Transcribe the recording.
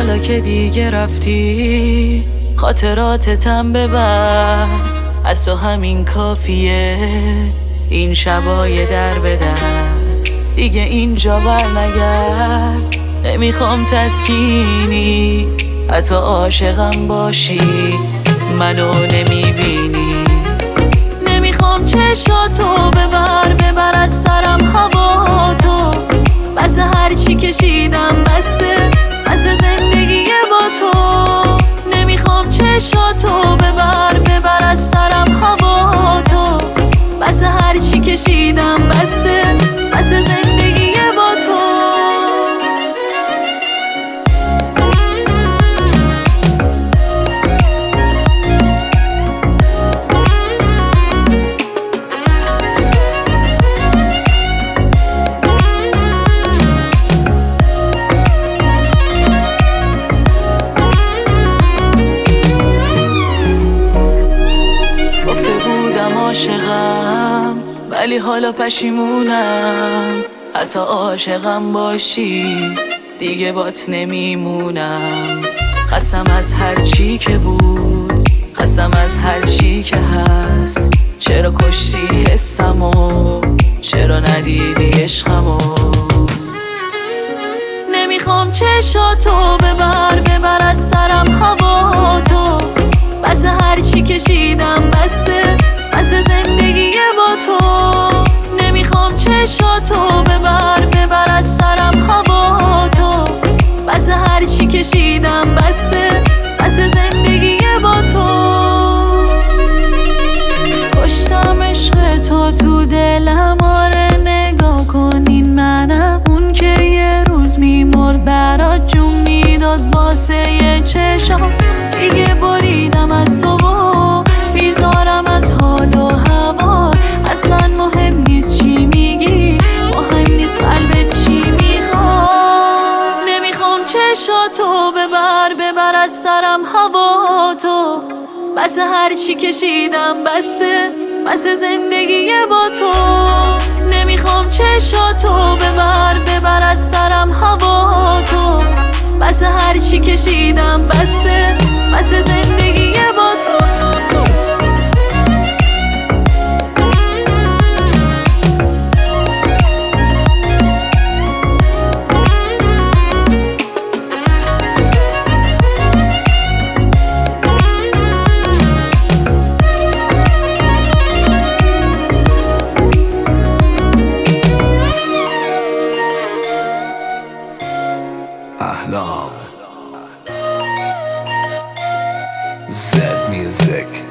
حالا که دیگه رفتی خاطراتتم ببر، از تو همین کافیه این شبای در بدر. دیگه اینجا بر نگرد، نمیخوام تسکینی، حتی عاشقم باشی منو نمیبینی. نمیخوام چشاتو ببر از سرم هوا تو، بس هرچی کشیدم بسته زندگی با تو. نمیخوام چشاتو ببر از سرم هوا تو، بس هرچی کشیدم بسته زندگی با تو. عاشقم ولی حالا پشیمونم، حتی عاشقم باشی دیگه بات نمیمونم. خستم از هر چی که بود، خستم از هر چی که هست. چرا کشتی حسمو، چرا ندیدی عشقمو؟ نمیخوام چشاتو ببر از سرم هوا تو، بس هرچی کشیدم بسته زندگی با تو. نمیخوام چشاتو ببر از سرم هوا تو، بس هرچی کشیدم بسته زندگی با تو. کشتم عشق تو دلم، آره نگاه کنین منم، اون که یه روز میمرد برات جون میداد واسه یه چشام. دیگه بریدم از تو و بیزارم از حال و هوا. اصلا مهم نیست چی میگی، مهم نیست قلبت چی میخواد. نمیخوام چشاتو ببر از سرم هوا تو، بس هرچی کشیدم بسته زندگی با تو. نمیخوام چشاتو ببر از سرم هوا تو، بس هرچی کشیدم بسته زندگی با تو. أحلام Z Music.